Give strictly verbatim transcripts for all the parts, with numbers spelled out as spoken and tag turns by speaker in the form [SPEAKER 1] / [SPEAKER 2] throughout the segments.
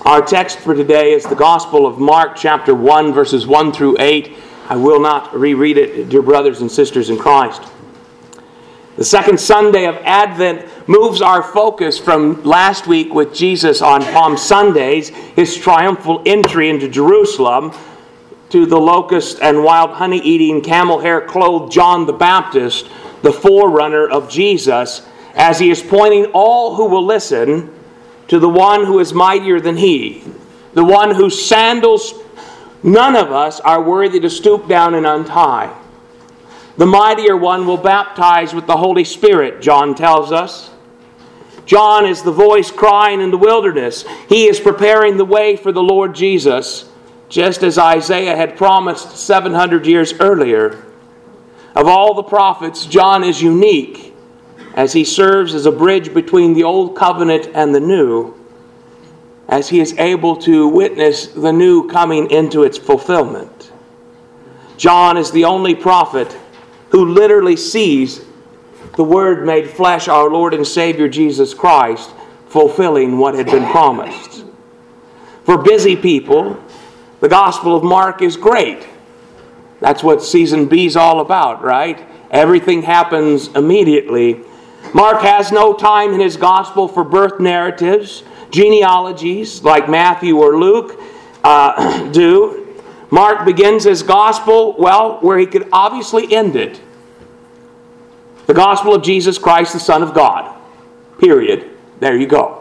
[SPEAKER 1] Our text for today is the Gospel of Mark, chapter one, verses one through eight. I will not reread it, dear brothers and sisters in Christ. The second Sunday of Advent moves our focus from last week with Jesus on Palm Sundays, his triumphal entry into Jerusalem, to the locust and wild honey-eating, camel hair-clothed John the Baptist, the forerunner of Jesus, as he is pointing all who will listen to the one who is mightier than he, the one whose sandals none of us are worthy to stoop down and untie. The mightier one will baptize with the Holy Spirit, John tells us. John is the voice crying in the wilderness. He is preparing the way for the Lord Jesus, just as Isaiah had promised seven hundred years earlier. Of all the prophets, John is unique, as he serves as a bridge between the old covenant and the new, as he is able to witness the new coming into its fulfillment. John is the only prophet who literally sees the Word made flesh, our Lord and Savior Jesus Christ, fulfilling what had been promised. For busy people, the Gospel of Mark is great. That's what Season B is all about, right? Everything happens immediately. Mark has no time in his gospel for birth narratives, genealogies like Matthew or Luke uh, do. Mark begins his gospel, well, where he could obviously end it. The gospel of Jesus Christ, the Son of God. Period. There you go.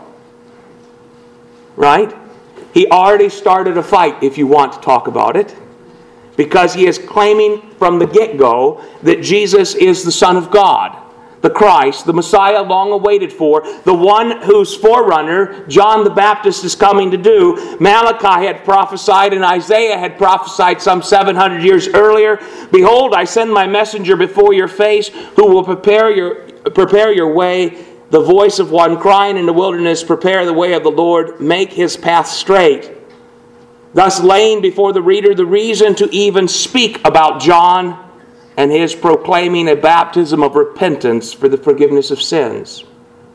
[SPEAKER 1] Right? He already started a fight, if you want to talk about it, because he is claiming from the get-go that Jesus is the Son of God. The Christ, the Messiah long awaited for, the one whose forerunner John the Baptist is coming to do. Malachi had prophesied and Isaiah had prophesied some seven hundred years earlier. Behold, I send my messenger before your face who will prepare your, prepare your way. The voice of one crying in the wilderness, prepare the way of the Lord, make his path straight. Thus laying before the reader the reason to even speak about John and his proclaiming a baptism of repentance for the forgiveness of sins.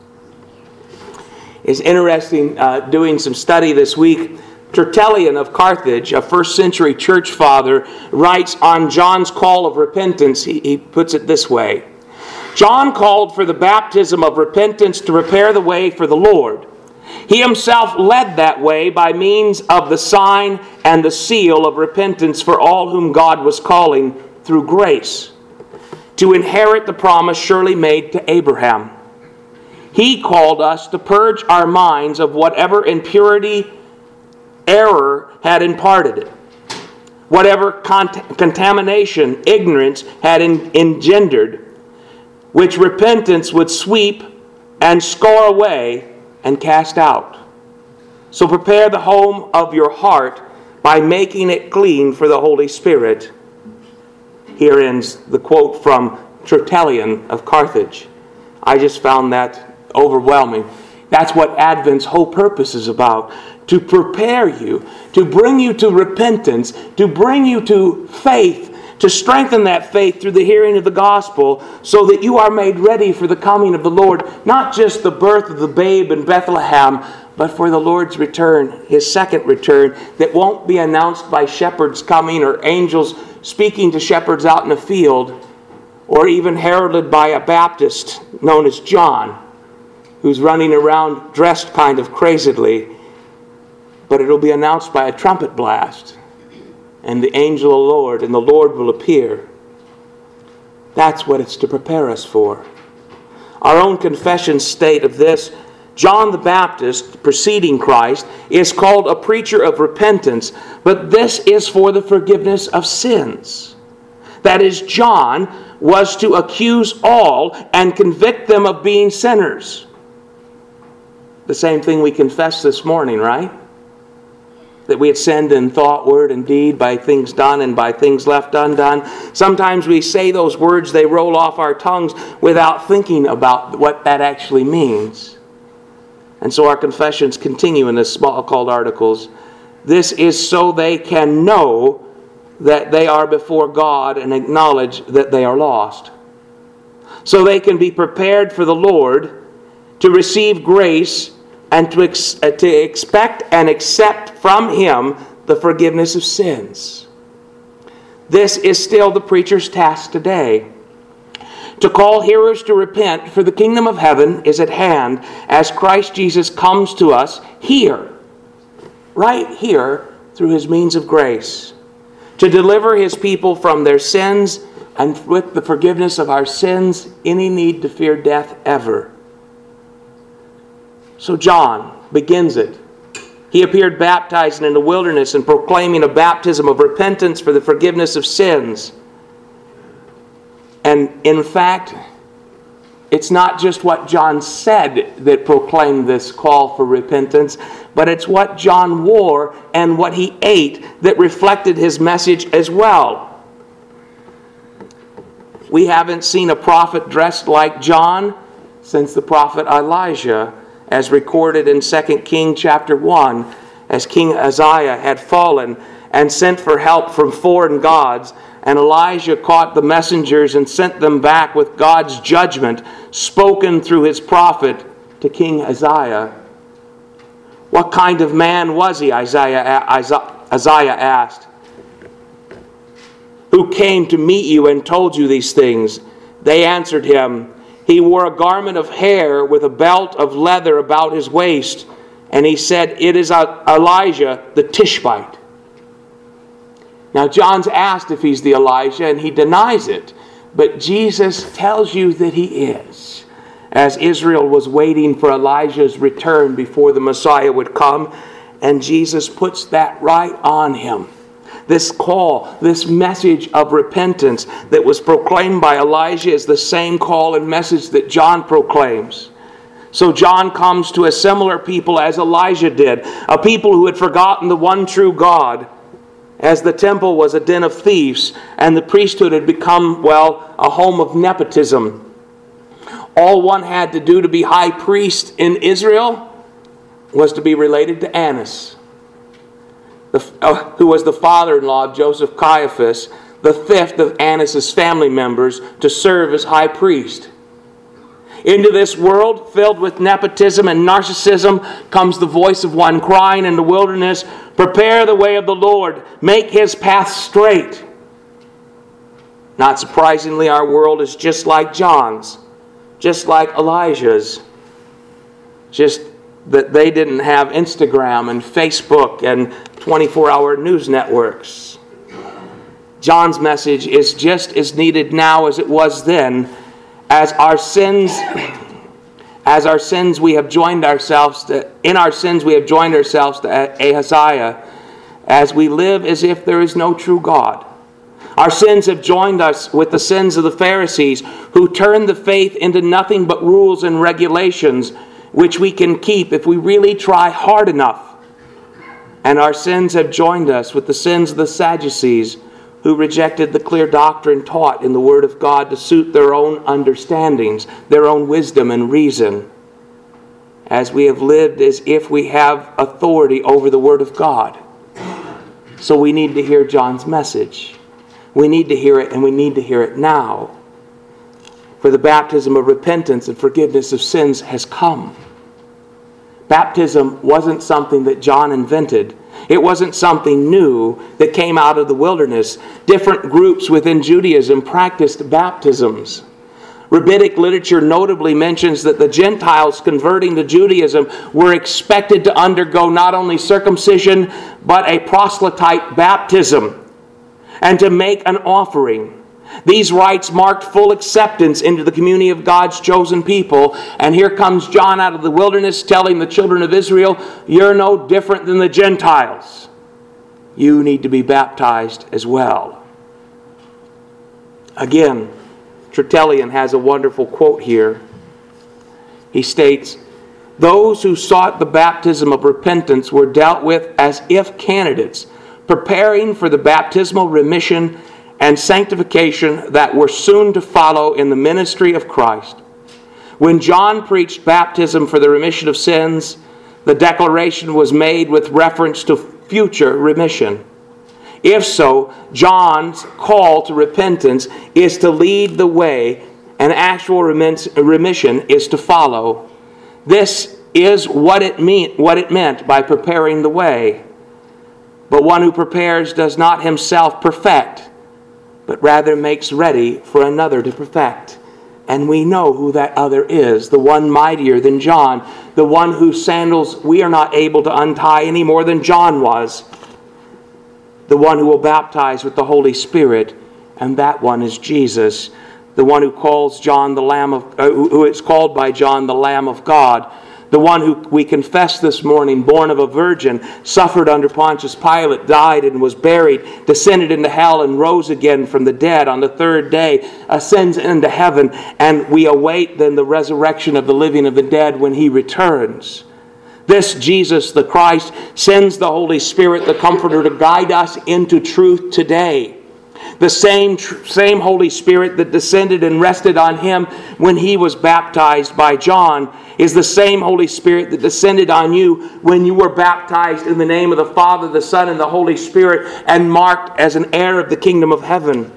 [SPEAKER 1] It's interesting uh, doing some study this week. Tertullian of Carthage, a first century church father, writes on John's call of repentance. He, he puts it this way. John called for the baptism of repentance to prepare the way for the Lord. He himself led that way by means of the sign and the seal of repentance for all whom God was calling through grace, to inherit the promise surely made to Abraham. He called us to purge our minds of whatever impurity, error had imparted it, whatever cont- contamination, ignorance had en- engendered, which repentance would sweep and score away and cast out. So prepare the home of your heart by making it clean for the Holy Spirit. Here ends the quote from Tertullian of Carthage. I just found that overwhelming. That's what Advent's whole purpose is about. To prepare you, to bring you to repentance, to bring you to faith, to strengthen that faith through the hearing of the gospel so that you are made ready for the coming of the Lord. Not just the birth of the babe in Bethlehem, but for the Lord's return, his second return, that won't be announced by shepherds coming or angels speaking to shepherds out in the field, or even heralded by a Baptist known as John, who's running around dressed kind of crazily. But it'll be announced by a trumpet blast, and the angel of the Lord, and the Lord will appear. That's what it's to prepare us for. Our own confessions state of this: John the Baptist, preceding Christ, is called a preacher of repentance, but this is for the forgiveness of sins. That is, John was to accuse all and convict them of being sinners. The same thing we confessed this morning, right? That we had sinned in thought, word, and deed, by things done and by things left undone. Sometimes we say those words, they roll off our tongues without thinking about what that actually means. And so our confessions continue in the small called articles. This is so they can know that they are before God and acknowledge that they are lost. So they can be prepared for the Lord to receive grace and to, ex- to expect and accept from Him the forgiveness of sins. This is still the preacher's task today, to call hearers to repent, for the kingdom of heaven is at hand as Christ Jesus comes to us here, right here, through His means of grace, to deliver His people from their sins, and with the forgiveness of our sins, any need to fear death ever. So John begins it. He appeared baptizing in the wilderness and proclaiming a baptism of repentance for the forgiveness of sins. And in fact, it's not just what John said that proclaimed this call for repentance, but it's what John wore and what he ate that reflected his message as well. We haven't seen a prophet dressed like John since the prophet Elijah, as recorded in Second Kings chapter one, as King Uzziah had fallen and sent for help from foreign gods, and Elijah caught the messengers and sent them back with God's judgment spoken through his prophet to King Uzziah. What kind of man was he, Isaiah, Uzziah asked, who came to meet you and told you these things? They answered him, he wore a garment of hair with a belt of leather about his waist. And he said, it is Elijah the Tishbite. Now John's asked if he's the Elijah, and he denies it. But Jesus tells you that he is. As Israel was waiting for Elijah's return before the Messiah would come, and Jesus puts that right on him. This call, this message of repentance that was proclaimed by Elijah is the same call and message that John proclaims. So John comes to a similar people as Elijah did, a people who had forgotten the one true God, as the temple was a den of thieves and the priesthood had become, well, a home of nepotism. All one had to do to be high priest in Israel was to be related to Annas, The, uh, who was the father-in-law of Joseph Caiaphas, the fifth of Annas' family members, to serve as high priest. Into this world filled with nepotism and narcissism comes the voice of one crying in the wilderness, prepare the way of the Lord, make His path straight. Not surprisingly, our world is just like John's, just like Elijah's, just that they didn't have Instagram and Facebook and twenty-four hour news networks. John's message is just as needed now as it was then. As our sins, as our sins we have joined ourselves to, in our sins we have joined ourselves to Ahaziah, as we live as if there is no true God. Our sins have joined us with the sins of the Pharisees, who turned the faith into nothing but rules and regulations, which we can keep if we really try hard enough. And our sins have joined us with the sins of the Sadducees, who rejected the clear doctrine taught in the Word of God to suit their own understandings, their own wisdom and reason, as we have lived as if we have authority over the Word of God. So we need to hear John's message. We need to hear it, and we need to hear it now. For the baptism of repentance and forgiveness of sins has come. Baptism wasn't something that John invented. It wasn't something new that came out of the wilderness. Different groups within Judaism practiced baptisms. Rabbinic literature notably mentions that the Gentiles converting to Judaism were expected to undergo not only circumcision, but a proselyte baptism, and to make an offering. These rites marked full acceptance into the community of God's chosen people. And here comes John out of the wilderness telling the children of Israel, you're no different than the Gentiles. You need to be baptized as well. Again, Tertullian has a wonderful quote here. He states, those who sought the baptism of repentance were dealt with as if candidates, preparing for the baptismal remission and sanctification that were soon to follow in the ministry of Christ. When John preached baptism for the remission of sins, the declaration was made with reference to future remission. If so, John's call to repentance is to lead the way, and actual remission is to follow. This is what it mean, what it meant by preparing the way. But one who prepares does not himself perfect, but rather makes ready for another to perfect. And we know who that other is, the one mightier than John, the one whose sandals we are not able to untie any more than John was, the one who will baptize with the Holy Spirit, and that one is Jesus, the one who calls John the Lamb of, uh, who is called by John the Lamb of God, the one who we confess this morning, born of a virgin, suffered under Pontius Pilate, died and was buried, descended into hell and rose again from the dead on the third day, ascends into heaven, and we await then the resurrection of the living of the dead when he returns. This Jesus, the Christ, sends the Holy Spirit, the Comforter, to guide us into truth today. The same, same Holy Spirit that descended and rested on him when he was baptized by John is the same Holy Spirit that descended on you when you were baptized in the name of the Father, the Son, and the Holy Spirit, and marked as an heir of the kingdom of heaven.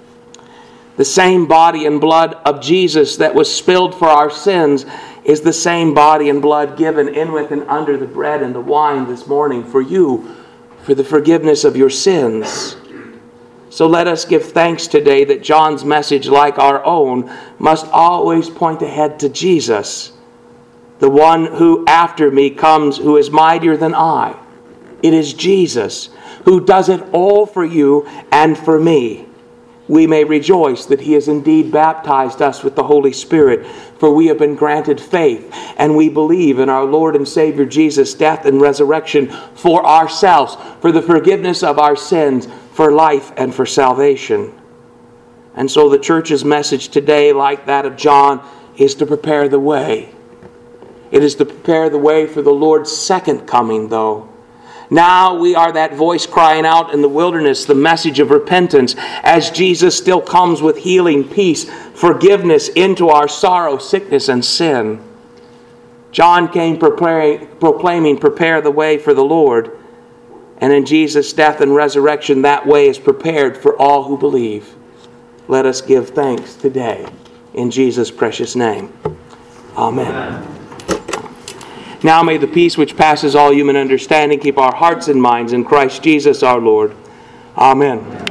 [SPEAKER 1] The same body and blood of Jesus that was spilled for our sins is the same body and blood given in with and under the bread and the wine this morning for you, for the forgiveness of your sins. So let us give thanks today that John's message, like our own, must always point ahead to Jesus, the one who after me comes, who is mightier than I. It is Jesus who does it all for you and for me. We may rejoice that he has indeed baptized us with the Holy Spirit, for we have been granted faith, and we believe in our Lord and Savior Jesus' death and resurrection for ourselves, for the forgiveness of our sins, for life and for salvation. And so the church's message today, like that of John, is to prepare the way. It is to prepare the way for the Lord's second coming, though. Now we are that voice crying out in the wilderness the message of repentance, as Jesus still comes with healing, peace, forgiveness into our sorrow, sickness, and sin. John came preparing, proclaiming, prepare the way for the Lord. And in Jesus' death and resurrection, that way is prepared for all who believe. Let us give thanks today in Jesus' precious name. Amen. Amen. Now may the peace which passes all human understanding keep our hearts and minds in Christ Jesus our Lord. Amen.